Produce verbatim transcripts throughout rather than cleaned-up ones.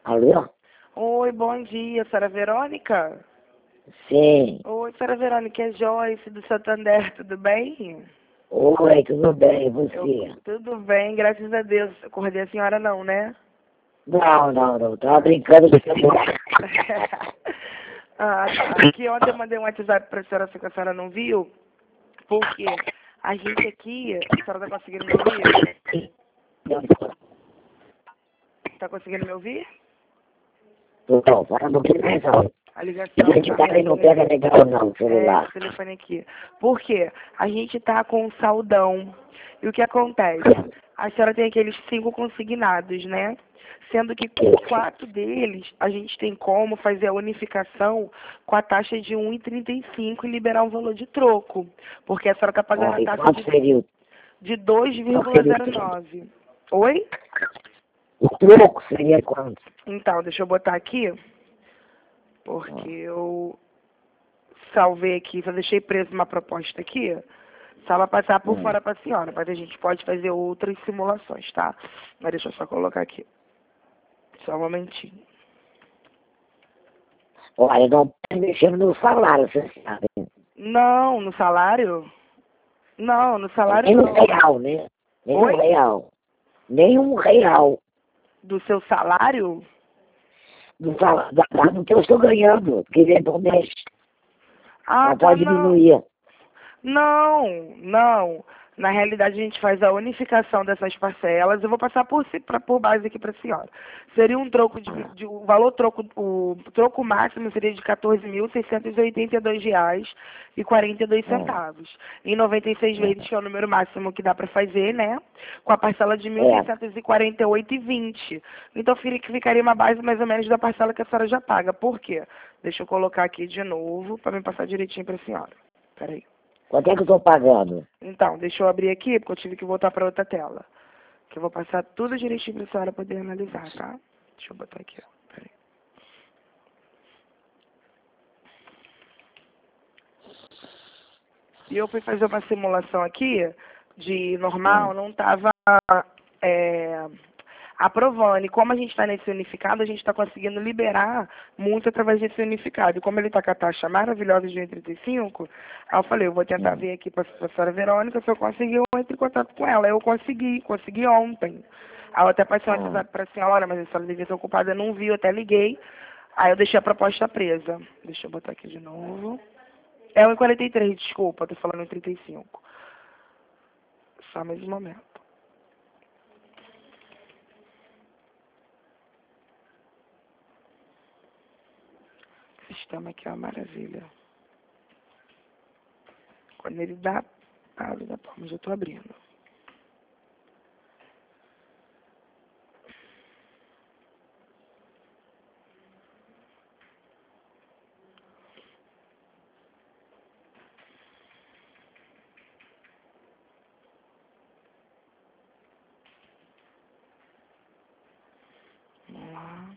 Alô? Oi, bom dia, senhora Verônica? Sim. Oi, senhora Verônica, é Joyce do Santander, tudo bem? Oi, tudo bem, e você? Eu, tudo bem, graças a Deus. Acordei a senhora não, né? Não, não, não, tava brincando com você. Ah, tá. Aqui ontem eu mandei um WhatsApp pra senhora, só que a senhora não viu, porque a gente aqui, a senhora tá conseguindo me ouvir? Tá conseguindo me ouvir? Não, fala um pouquinho mais alto. A ligação A gente tá tá aí, não pega legal não, o É, celular. o telefone aqui. Por quê? A gente tá com um saldão. E o que acontece? A senhora tem aqueles cinco consignados, né? Sendo que com quatro deles, a gente tem como fazer a unificação com a taxa de um e trinta e cinco e liberar um valor de troco. Porque a senhora tá pagando Ah, a e taxa quanto de, seria o, de dois qual vírgula seria o zero troco? nove. Oi? O troco seria quanto? Então, deixa eu botar aqui. Porque eu salvei aqui, só deixei preso uma proposta aqui, só vai passar por Hum. fora para a senhora, mas a gente pode fazer outras simulações, tá? Mas deixa eu só colocar aqui. Só um momentinho. Olha, não tá mexendo no salário, você sabe. Não, no salário? Não, no salário Nem um não. real, né? Nem um Oi? real. Nem um real Do seu salário? do, sal- da, da- do que eu estou ganhando, que vem por mês. Ah, Não tá, pode não. diminuir. Não, não. Na realidade, a gente faz a unificação dessas parcelas. Eu vou passar por, si- pra, por base aqui para a senhora. Seria um troco de, de- o valor troco, o troco máximo seria de quatorze mil seiscentos e oitenta e dois reais e quarenta e dois centavos. Em noventa e seis vezes, que é o número máximo que dá para fazer, né? Com a parcela de mil seiscentos e quarenta e oito e vinte. Então fi- ficaria uma base mais ou menos da parcela que a senhora já paga. Por quê? Deixa eu colocar aqui de novo para me passar direitinho para a senhora. Peraí. Quanto é que eu estou pagando? Então, deixa eu abrir aqui, porque eu tive que voltar para outra tela. Que eu vou passar tudo direitinho para a senhora poder analisar, tá? Deixa eu botar aqui, ó. Peraí. E eu fui fazer uma simulação aqui de normal, não estava é, aprovando. E como a gente está nesse unificado, a gente está conseguindo liberar muito através desse unificado. E como ele está com a taxa maravilhosa de um e trinta e cinco, aí eu falei, eu vou tentar ver aqui para a senhora Verônica se eu conseguir, eu entro em contato com ela. Eu consegui, consegui ontem. Aí eu até passei um WhatsApp para a senhora, mas a senhora devia estar ocupada, eu não vi, eu até liguei. Aí eu deixei a proposta presa. Deixa eu botar aqui de novo. É um e quarenta e três, desculpa, tô falando um e trinta e cinco. Só mais um momento. O sistema aqui é uma maravilha. Quando ele dá, abre da palma, já tô abrindo. Vamos lá.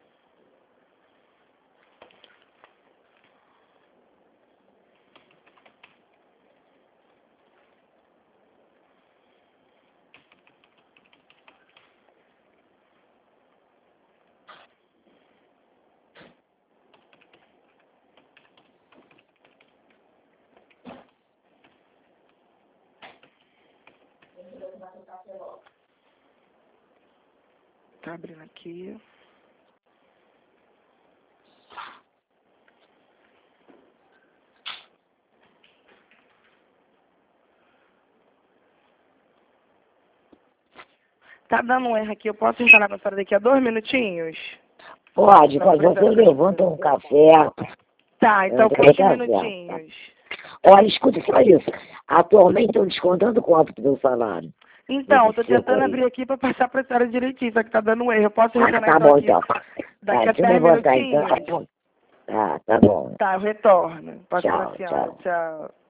Tá abrindo aqui. Tá dando um erro aqui, eu posso entrar na senhora daqui a dois minutinhos? Pode, Pra quando você você levanta um café. Tá, então eu quantos café. minutinhos? Olha, escuta só isso. Atualmente estão descontando quanto do meu salário? Então, eu tô Nesse seco tentando aí. abrir aqui pra passar pra senhora direitinho, só que tá dando um erro. Eu posso Ah, retornar tá então bom aqui então. daqui Tá, a deixa eu dez levantar então. minutinhos? Tá, tá bom. Tá, eu retorno. Passo pra Tchau, senhora. tchau. Tchau.